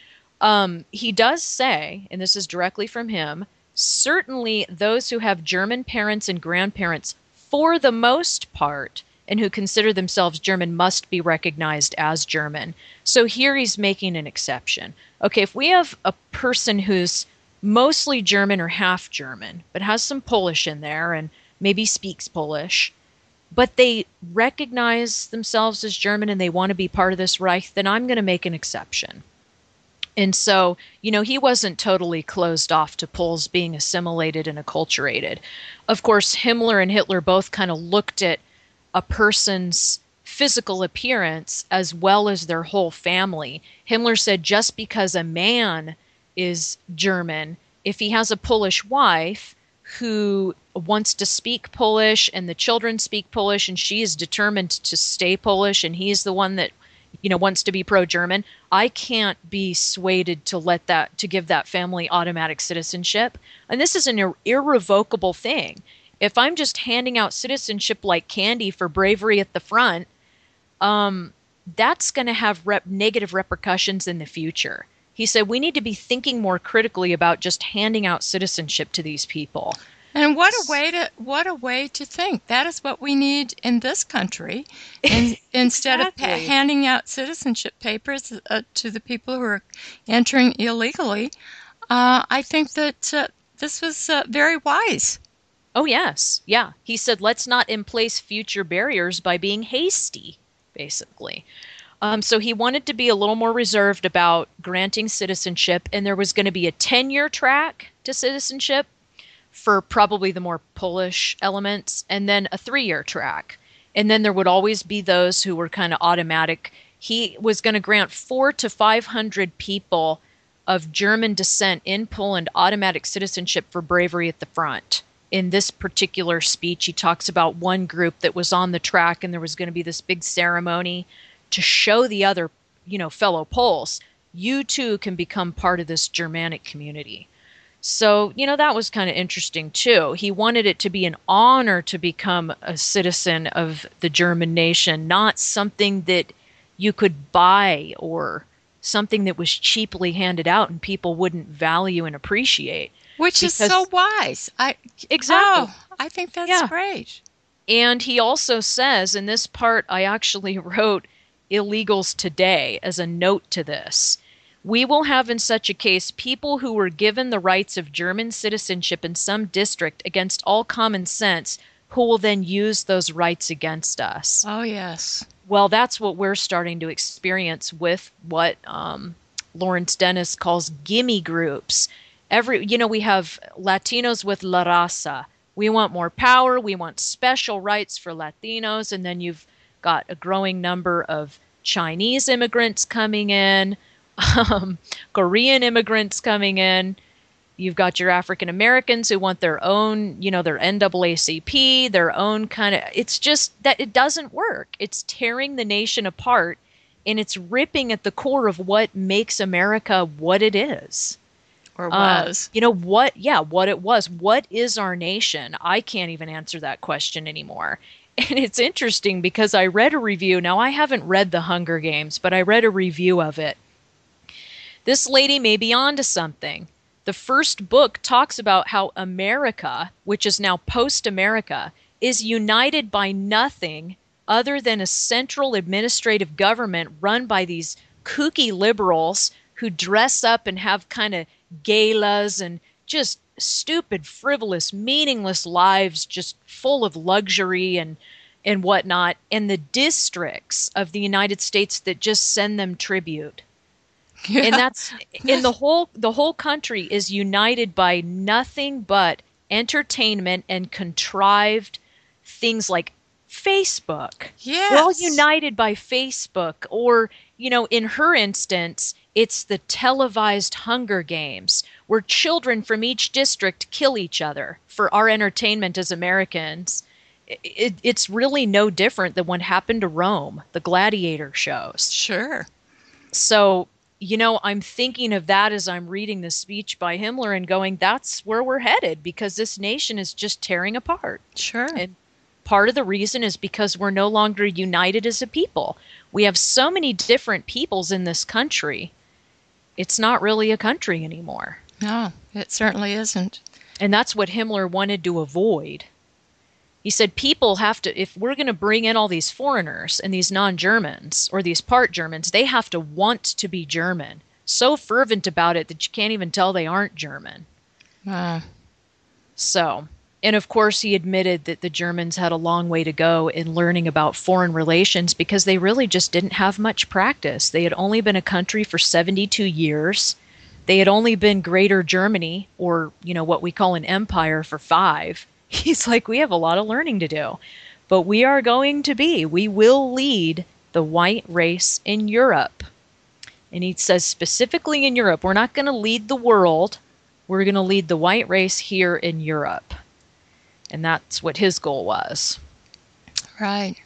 Um, he does say, and this is directly from him, certainly those who have German parents and grandparents, for the most part, and who consider themselves German must be recognized as German. So here he's making an exception. Okay, if we have a person who's mostly German or half German, but has some Polish in there and maybe speaks Polish, but they recognize themselves as German and they want to be part of this Reich, then I'm going to make an exception. And so, you know, he wasn't totally closed off to Poles being assimilated and acculturated. Of course, Himmler and Hitler both kind of looked at a person's physical appearance as well as their whole family. Himmler said just because a man is German, if he has a Polish wife who wants to speak Polish and the children speak Polish and she is determined to stay Polish and he's the one that, you know, wants to be pro-German, I can't be swayed to let that, to give that family automatic citizenship. And this is an ir- irrevocable thing. If I'm just handing out citizenship like candy for bravery at the front, um, that's going to have rep- negative repercussions in the future. He said we need to be thinking more critically about just handing out citizenship to these people. And what a way to what a way to think. That is what we need in this country. And instead Exactly. of pa- handing out citizenship papers uh, to the people who are entering illegally, uh, I think that uh, this was uh, very wise. Oh, yes. Yeah. He said, let's not emplace future barriers by being hasty, basically. Um, so he wanted to be a little more reserved about granting citizenship, and there was going to be a ten-year track to citizenship for probably the more Polish elements, and then a three-year track. And then there would always be those who were kind of automatic. He was going to grant four to five hundred people of German descent in Poland automatic citizenship for bravery at the front. In this particular speech, he talks about one group that was on the track, and there was going to be this big ceremony to show the other, you know, fellow Poles, you too can become part of this Germanic community. So, you know, that was kind of interesting too. He wanted it to be an honor to become a citizen of the German nation, not something that you could buy or something that was cheaply handed out and people wouldn't value and appreciate. Which is so wise. I Exactly. Oh, I think that's Yeah. great. And he also says, in this part, I actually wrote illegals today as a note to this. We will have in such a case people who were given the rights of German citizenship in some district against all common sense, who will then use those rights against us. Oh, yes. Well, that's what we're starting to experience with what um, Lawrence Dennis calls gimme groups. Every, you know, we have Latinos with La Raza. We want more power. We want special rights for Latinos. And then you've got a growing number of Chinese immigrants coming in, um, Korean immigrants coming in. You've got your African Americans who want their own, you know, their N double A C P, their own kind of, it's just that it doesn't work. It's tearing the nation apart, and it's ripping at the core of what makes America what it is. Or Uh, was. you know what? Yeah, what it was. What is our nation? I can't even answer that question anymore. And it's interesting because I read a review. Now, I haven't read The Hunger Games, but I read a review of it. This lady may be onto something. The first book talks about how America, which is now post-America, is united by nothing other than a central administrative government run by these kooky liberals who dress up and have kind of galas and just stupid, frivolous, meaningless lives, just full of luxury and and whatnot, and the districts of the United States that just send them tribute. Yeah. And that's in the whole the whole country is united by nothing but entertainment and contrived things like Facebook. We're all Yes. united by Facebook, or, you know, in her instance, it's the televised Hunger Games where children from each district kill each other for our entertainment as Americans. It, it's really no different than what happened to Rome, the gladiator shows. Sure. So, you know, I'm thinking of that as I'm reading the speech by Himmler and going, that's where we're headed, because this nation is just tearing apart. Sure. And part of the reason is because we're no longer united as a people. We have so many different peoples in this country. It's not really a country anymore. No, it certainly isn't. And that's what Himmler wanted to avoid. He said people have to, if we're going to bring in all these foreigners and these non-Germans or these part Germans, they have to want to be German. So fervent about it that you can't even tell they aren't German. Wow. So, and of course he admitted that the Germans had a long way to go in learning about foreign relations because they really just didn't have much practice. They had only been a country for seventy-two years. They had only been Greater Germany, or, you know, what we call an empire, for five. He's like, we have a lot of learning to do, but we are going to be, we will lead the white race in Europe. And he says specifically in Europe, we're not going to lead the world. We're going to lead the white race here in Europe. And that's what his goal was. Right.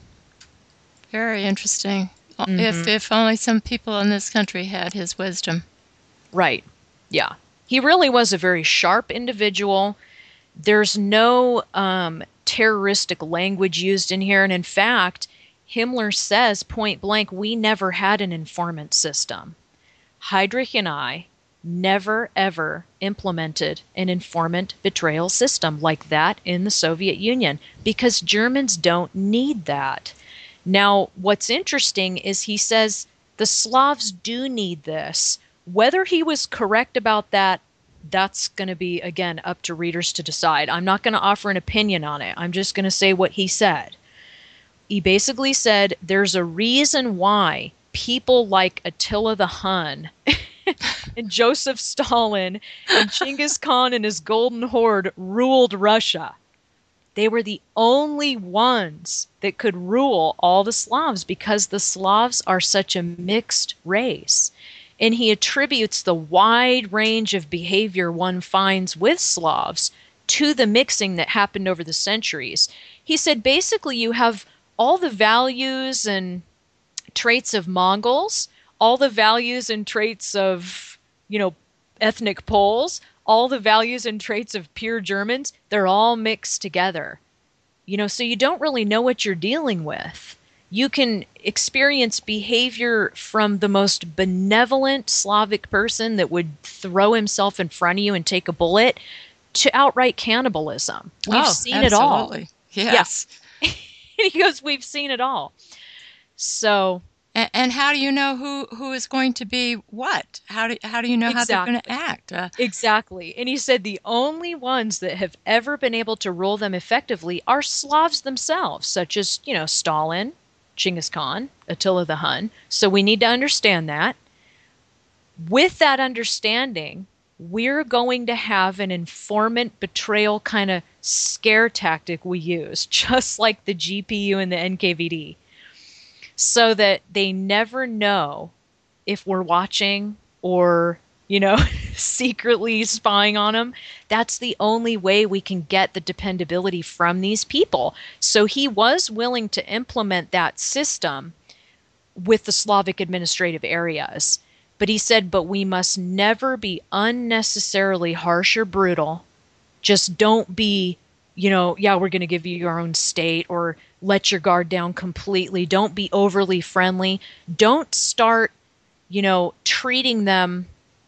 Very interesting. Mm-hmm. If if only some people in this country had his wisdom. Right. Yeah. He really was a very sharp individual. There's no um, terroristic language used in here. And in fact, Himmler says point blank, we never had an informant system. Heydrich and I never, ever implemented an informant betrayal system like that in the Soviet Union because Germans don't need that. Now, what's interesting is he says the Slavs do need this. Whether he was correct about that, that's going to be, again, up to readers to decide. I'm not going to offer an opinion on it. I'm just going to say what he said. He basically said there's a reason why people like Attila the Hun and Joseph Stalin and Genghis Khan and his Golden Horde ruled Russia. They were the only ones that could rule all the Slavs because the Slavs are such a mixed race. And he attributes the wide range of behavior one finds with Slavs to the mixing that happened over the centuries. He said basically you have all the values and traits of Mongols, all the values and traits of, you know, ethnic Poles, all the values and traits of pure Germans, they're all mixed together. You know, so you don't really know what you're dealing with. You can experience behavior from the most benevolent Slavic person that would throw himself in front of you and take a bullet to outright cannibalism. We've oh, seen absolutely. it all. Yes. Yeah. He goes, we've seen it all. So... And, and how do you know who, who is going to be what? How do, how do you know exactly. how they're going to act? Uh, exactly. And he said the only ones that have ever been able to rule them effectively are Slavs themselves, such as, you know, Stalin, Genghis Khan, Attila the Hun. So we need to understand that. With that understanding, we're going to have an informant betrayal kind of scare tactic we use, just like the G P U and the N K V D, so that they never know if we're watching or, you know, secretly spying on them. That's the only way we can get the dependability from these people. So he was willing to implement that system with the Slavic administrative areas. But he said, but we must never be unnecessarily harsh or brutal. Just don't be, you know, yeah, we're going to give you your own state, or let your guard down completely. Don't be overly friendly. Don't start, you know, treating them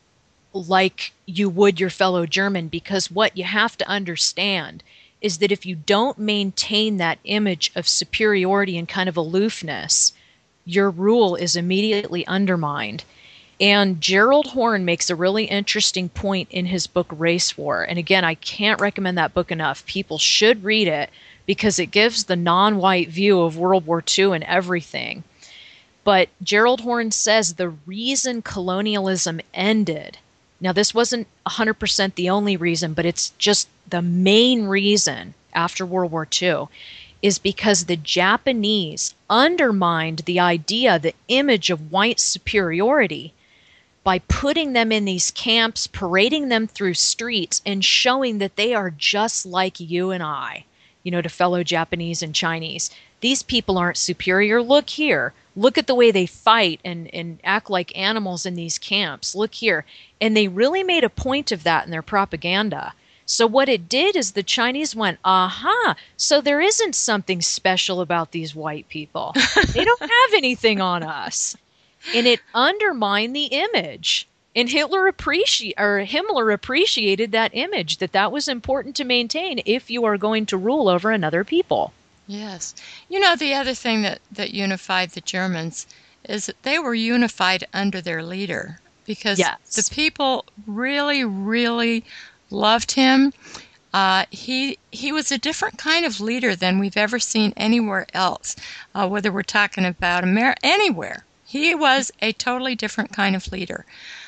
like you would your fellow German, because what you have to understand is that if you don't maintain that image of superiority and kind of aloofness, your rule is immediately undermined. And Gerald Horne makes a really interesting point in his book, Race War. And again, I can't recommend that book enough. People should read it because it gives the non-white view of World War Two and everything. But Gerald Horne says the reason colonialism ended, now this wasn't one hundred percent the only reason, but it's just the main reason after World War Two, is because the Japanese undermined the idea, the image of white superiority by putting them in these camps, parading them through streets, and showing that they are just like you and I, you know, to fellow Japanese and Chinese. These people aren't superior. Look here. Look at the way they fight and, and act like animals in these camps. Look here. And they really made a point of that in their propaganda. So what it did is the Chinese went, aha, so there isn't something special about these white people. They don't have anything on us. And it undermined the image. And Hitler appreciate or Himmler appreciated that image, that that was important to maintain if you are going to rule over another people. Yes. You know, the other thing that, that unified the Germans is that they were unified under their leader, because yes. the people really, really loved him. Uh, he he was a different kind of leader than we've ever seen anywhere else, uh, whether we're talking about America, anywhere. He was a totally different kind of leader.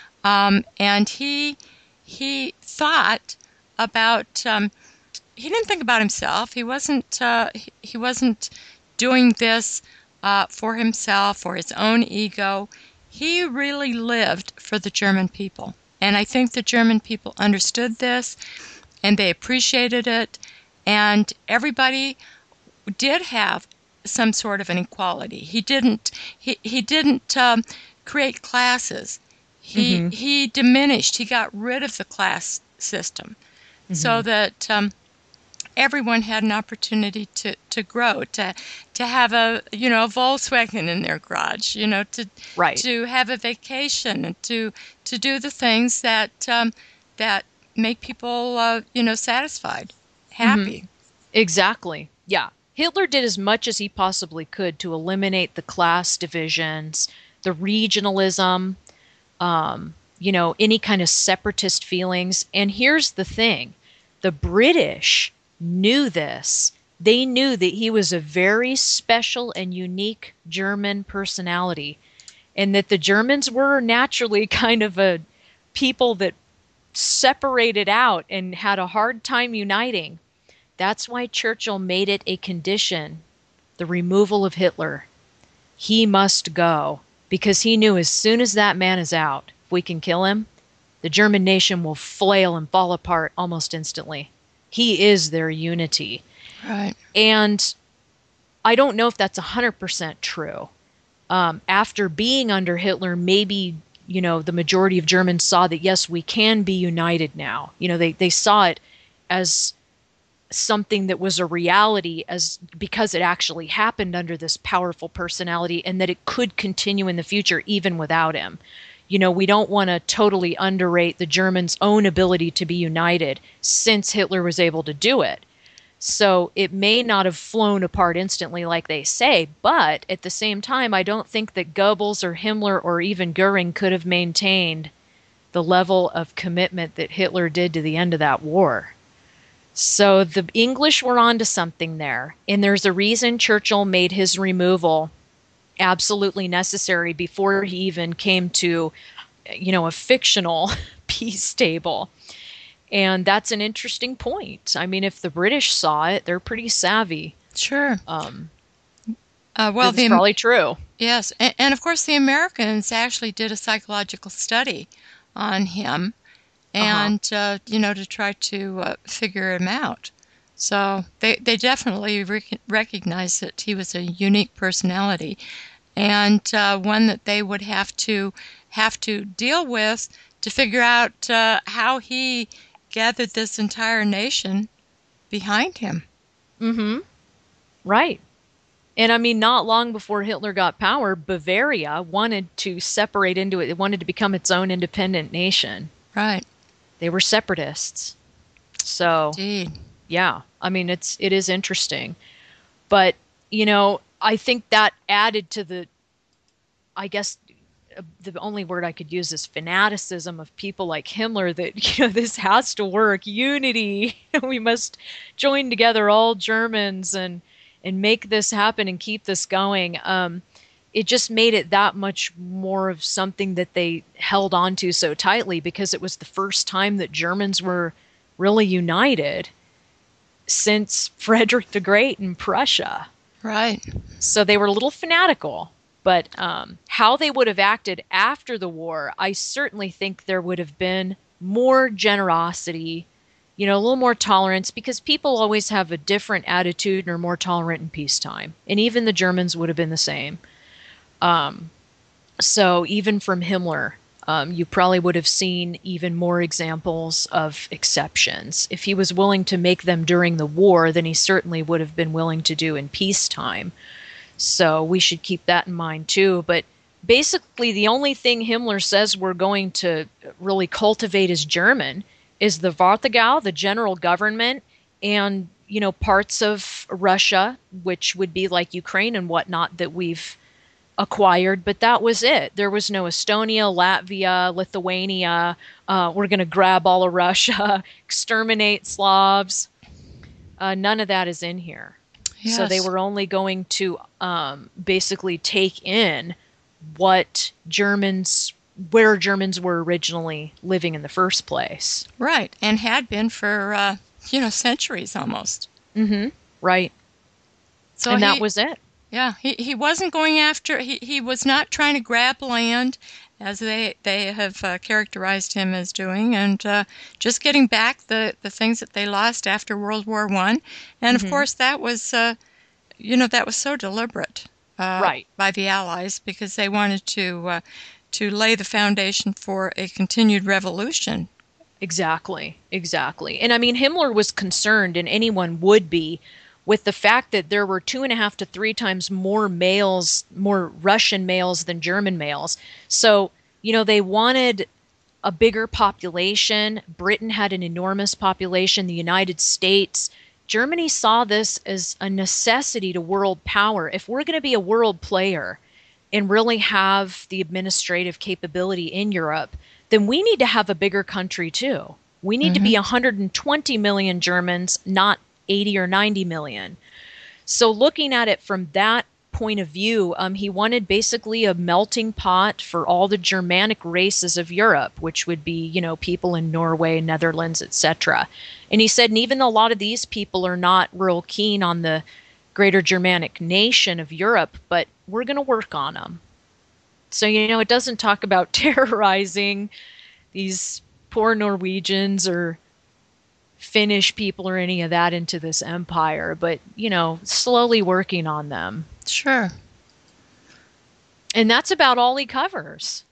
Um, and he he thought about, um, he didn't think about himself. He wasn't, uh, he, he wasn't doing this uh, for himself, for his own ego. He really lived for the German people. And I think the German people understood this, and they appreciated it, and everybody did have some sort of an equality. He didn't he, he didn't um, create classes. He mm-hmm. he diminished. He got rid of the class system, mm-hmm. so that um, everyone had an opportunity to, to grow, to to have a you know a Volkswagen in their garage, you know, to right. to have a vacation, and to to do the things that um, that make people uh, you know satisfied, happy. Mm-hmm. Exactly. Yeah. Hitler did as much as he possibly could to eliminate the class divisions, the regionalism, um, you know, any kind of separatist feelings. And here's the thing. The British knew this. They knew that he was a very special and unique German personality, and that the Germans were naturally kind of a people that separated out and had a hard time uniting. That's why Churchill made it a condition, the removal of Hitler. He must go, because he knew as soon as that man is out, if we can kill him, the German nation will flail and fall apart almost instantly. He is their unity. Right. And I don't know if that's one hundred percent true. Um, after being under Hitler, maybe, you know, the majority of Germans saw that, yes, we can be united now. You know, they, they saw it as something that was a reality, as because it actually happened under this powerful personality, and that it could continue in the future even without him. You know, we don't want to totally underrate the Germans' own ability to be united, since Hitler was able to do it. So it may not have flown apart instantly like they say, but at the same time, I don't think that Goebbels or Himmler or even Goering could have maintained the level of commitment that Hitler did to the end of that war. So the English were onto something there, and there's a reason Churchill made his removal absolutely necessary before he even came to, you know, a fictional peace table. And that's an interesting point. I mean, if the British saw it, they're pretty savvy. Sure. Um, uh, well, it's probably true. Yes, and, and of course the Americans actually did a psychological study on him. And, uh-huh. uh, you know, to try to uh, figure him out. So they, they definitely rec- recognized that he was a unique personality, and uh, one that they would have to have to deal with to figure out uh, how he gathered this entire nation behind him. Mm-hmm. Right. And I mean, not long before Hitler got power, Bavaria wanted to separate into it. It wanted to become its own independent nation. Right. They were separatists. So, Indeed. Yeah, I mean, it's, it is interesting. But, you know, I think that added to the, I guess, the only word I could use is fanaticism of people like Himmler that, you know, this has to work. Unity. We must join together all Germans and and make this happen and keep this going. Um, it just made it that much more of something that they held on to so tightly because it was the first time that Germans were really united since Frederick the Great in Prussia. Right. So they were a little fanatical. But um, how they would have acted after the war, I certainly think there would have been more generosity, you know, a little more tolerance, because people always have a different attitude and are more tolerant in peacetime. And even the Germans would have been the same. Um, so even from Himmler, um, you probably would have seen even more examples of exceptions. If he was willing to make them during the war, then he certainly would have been willing to do in peacetime. So we should keep that in mind too. But basically, the only thing Himmler says we're going to really cultivate as German is the Warthegau, the general government, and, you know, parts of Russia, which would be like Ukraine and whatnot that we've acquired. But that was it. There was no Estonia, Latvia, Lithuania. Uh, we're going to grab all of Russia, exterminate Slavs. Uh, none of that is in here. Yes. So they were only going to um, basically take in what Germans, where Germans were originally living in the first place. Right, and had been for, uh, you know, centuries almost. Mm-hmm. Right. So and he, that was it. Yeah, he, he wasn't going after, he, he was not trying to grab land, as they they have uh, characterized him as doing, and uh, just getting back the, the things that they lost after World War One. And mm-hmm. of course, that was, uh, you know, that was so deliberate uh, right. by the Allies, because they wanted to uh, to lay the foundation for a continued revolution. Exactly, exactly. And I mean, Himmler was concerned, and anyone would be, with the fact that there were two and a half to three times more males, more Russian males than German males. So, you know, they wanted a bigger population. Britain had an enormous population, the United States. Germany saw this as a necessity to world power. If we're going to be a world player and really have the administrative capability in Europe, then we need to have a bigger country too. We need mm-hmm. to be one hundred twenty million Germans, not eighty or ninety million. So looking at it from that point of view, um, he wanted basically a melting pot for all the Germanic races of Europe, which would be, you know, people in Norway, Netherlands, et cetera. And he said, and even though a lot of these people are not real keen on the greater Germanic nation of Europe, but we're going to work on them. So, you know, it doesn't talk about terrorizing these poor Norwegians or Finnish people or any of that into this empire, but, you know, slowly working on them. Sure. And that's about all he covers.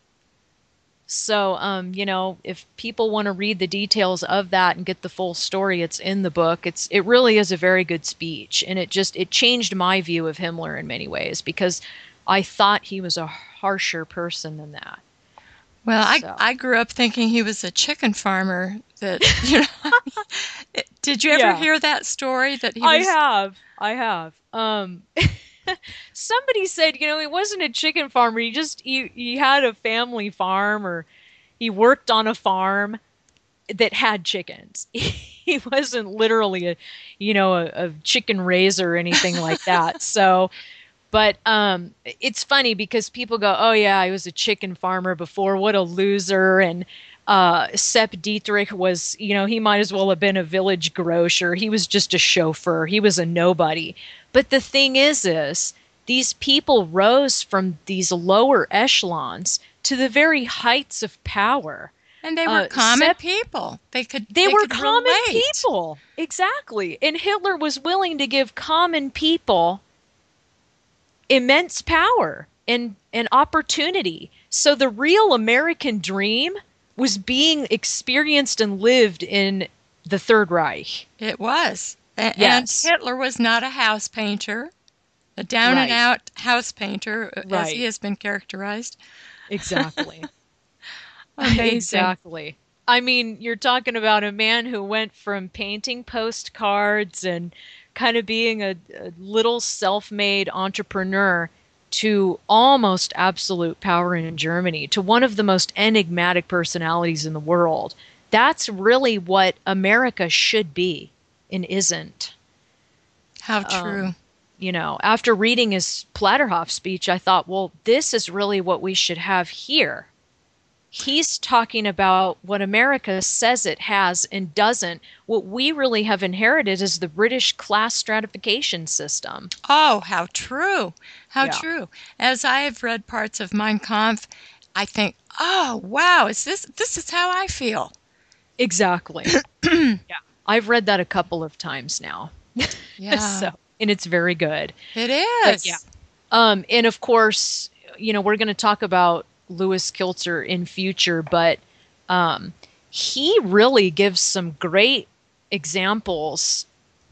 So, um, you know, if people want to read the details of that and get the full story, it's in the book. It's it really is a very good speech, and it just it changed my view of Himmler in many ways, because I thought he was a harsher person than that. Well, I so. I grew up thinking he was a chicken farmer. That, you know, did you ever yeah. hear that story? That he I was... have, I have. Um, somebody said, you know, he wasn't a chicken farmer. He just he he had a family farm, or he worked on a farm that had chickens. He wasn't literally a, you know, a, a chicken raiser or anything like that. So. But um, it's funny because people go, oh, yeah, I was a chicken farmer before. What a loser. And uh, Sepp Dietrich was, you know, he might as well have been a village grocer. He was just a chauffeur. He was a nobody. But the thing is, is these people rose from these lower echelons to the very heights of power. And they were uh, common Sepp, people. They could. They, they were could common relate. people. Exactly. And Hitler was willing to give common people immense power and, and opportunity. So the real American dream was being experienced and lived in the Third Reich. It was. A- yes. And Hitler was not a house painter, a down-and-out right. house painter, right. as he has been characterized. Exactly. Amazing. Exactly. I mean, you're talking about a man who went from painting postcards and kind of being a, a little self-made entrepreneur to almost absolute power in Germany, to one of the most enigmatic personalities in the world. That's really what America should be and isn't. How true. Um, you know, after reading his Platterhof speech, I thought, well, this is really what we should have here. He's talking about what America says it has and doesn't. What we really have inherited is the British class stratification system. Oh, how true. How Yeah, true. As I have read parts of Mein Kampf, I think, oh, wow, is this this is how I feel. exactly. Yeah. I've read that a couple of times now. Yeah, So, and it's very good. it But yeah. is. Um, and of course, you know, we're going to talk about Louis Kilzer in future, but um, he really gives some great examples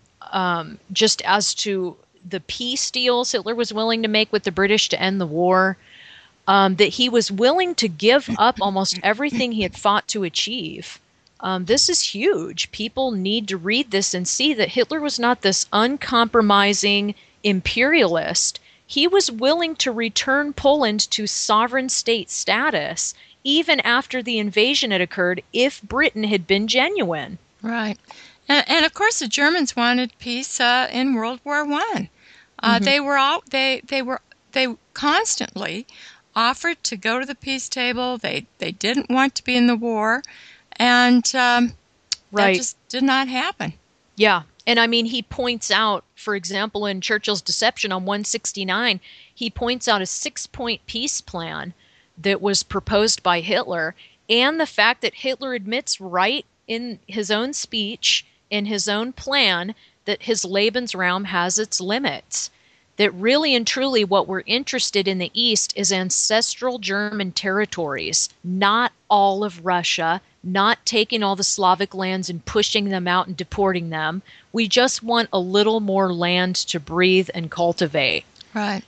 um, just as to the peace deals Hitler was willing to make with the British to end the war, um, that he was willing to give up almost everything he had fought to achieve. Um, this is huge. People need to read this and see that Hitler was not this uncompromising imperialist. He was willing to return Poland to sovereign state status even after the invasion had occurred if Britain had been genuine. Right. And, and of course, the Germans wanted peace uh, in World War One. Uh, Mm-hmm. they were all they they were they constantly offered to go to the peace table. They they didn't want to be in the war, and um, that Right. just did not happen. Yeah. And I mean, he points out, for example, in Churchill's Deception on one sixty-nine, he points out a six point peace plan that was proposed by Hitler, and the fact that Hitler admits right in his own speech, in his own plan, that his Lebensraum has its limits. That really and truly what we're interested in the East is ancestral German territories, not all of Russia, not taking all the Slavic lands and pushing them out and deporting them. We just want a little more land to breathe and cultivate. Right.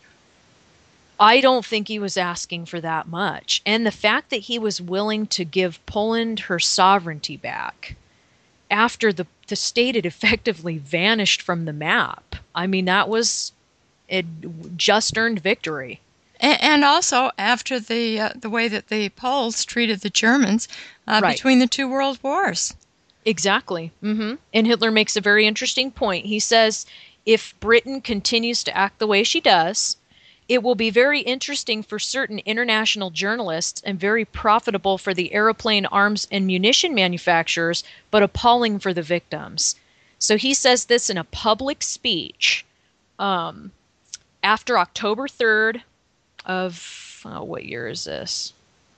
I don't think he was asking for that much. And the fact that he was willing to give Poland her sovereignty back after the, the state had effectively vanished from the map, I mean, that was a just earned victory. And, and also after the uh, the way that the Poles treated the Germans uh, Right. between the two world wars. Exactly. hmm And Hitler makes a very interesting point. He says, if Britain continues to act the way she does, it will be very interesting for certain international journalists and very profitable for the airplane, arms, and munition manufacturers, but appalling for the victims. So he says this in a public speech um, after October third of, oh, what year is this?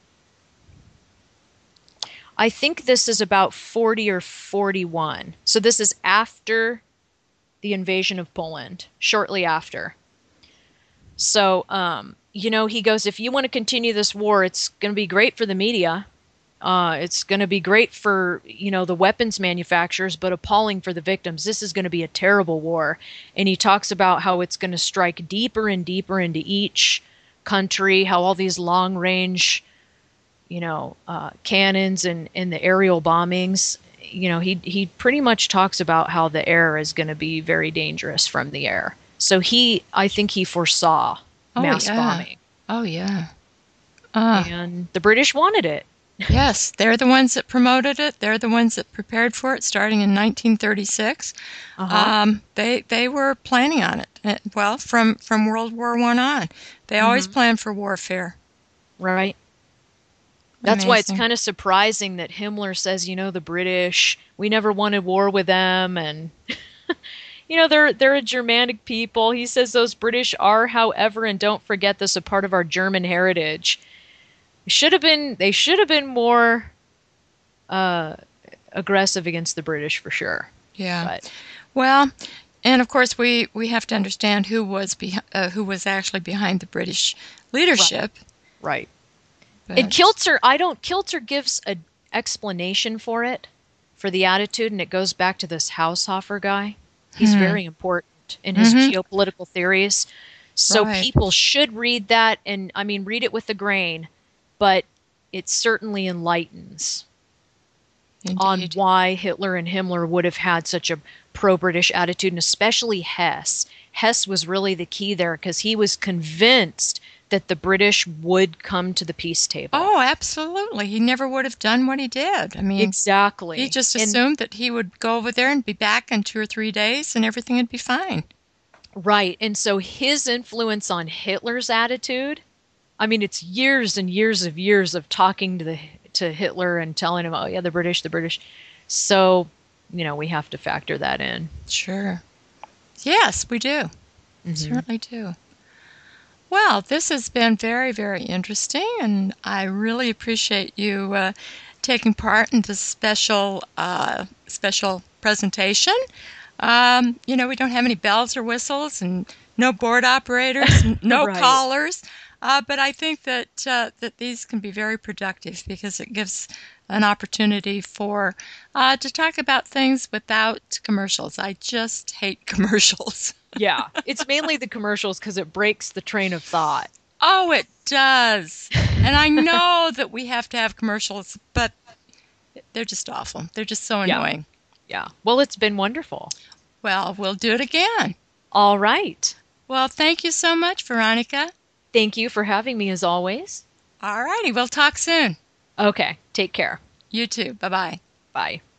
I think this is about forty or forty-one. So this is after the invasion of Poland, shortly after. So, um, you know, he goes, if you want to continue this war, it's going to be great for the media. Uh, it's going to be great for, you know, the weapons manufacturers, but appalling for the victims. This is going to be a terrible war. And he talks about how it's going to strike deeper and deeper into each country, how all these long range, you know, uh, cannons and, and the aerial bombings, you know, he, he pretty much talks about how the air is going to be very dangerous from the air. So he, I think he foresaw Oh, mass yeah. bombing. Oh yeah. Uh, And the British wanted it. yes, they're the ones that promoted it. They're the ones that prepared for it, starting in nineteen thirty-six. Uh-huh. Um, they they were planning on it. Uh, Well, from from World War One on, they always Mhm. planned for warfare. Right. That's why it's Amazing. kind of surprising that Himmler says, you know, the British, we never wanted war with them, and you know, they're they're a Germanic people. He says those British are, however, and don't forget this, a part of our German heritage. Should have been they should have been more uh, aggressive against the British for sure. Yeah. But Well, and of course we, we have to understand who was behi- uh, who was actually behind the British leadership. right. But, And Kilzer, I don't Kilzer gives an explanation for it, for the attitude, and it goes back to this Haushofer guy. He's Hmm. very important in his Mhm. geopolitical theories. So Right. people should read that, and I mean, read it with a grain, but it certainly enlightens on Indeed. why Hitler and Himmler would have had such a pro-British attitude, and especially Hess. Hess was really the key there because he was convinced that the British would come to the peace table. Oh, absolutely. He never would have done what he did. I mean, exactly. He just And assumed that he would go over there and be back in two or three days and everything would be fine. right. And so his influence on Hitler's attitude, I mean, it's years and years of years of talking to the to Hitler and telling him, "Oh yeah, the British, the British." So, you know, we have to factor that in. Sure. Yes, we do. Mm-hmm. Certainly do. Well, this has been very, very interesting, and I really appreciate you uh, taking part in this special, uh, special presentation. Um, you know, we don't have any bells or whistles, and no board operators, no right. callers, uh, but I think that uh, that these can be very productive because it gives an opportunity for uh, to talk about things without commercials. I just hate commercials. Yeah, it's mainly the commercials because it breaks the train of thought. Oh, it does. And I know that we have to have commercials, but they're just awful. They're just so annoying. Yeah. yeah. Well, it's been wonderful. Well, we'll do it again. All right. Well, thank you so much, Veronica. Thank you for having me as always. All righty. We'll talk soon. Okay. Take care. You too. Bye-bye. Bye.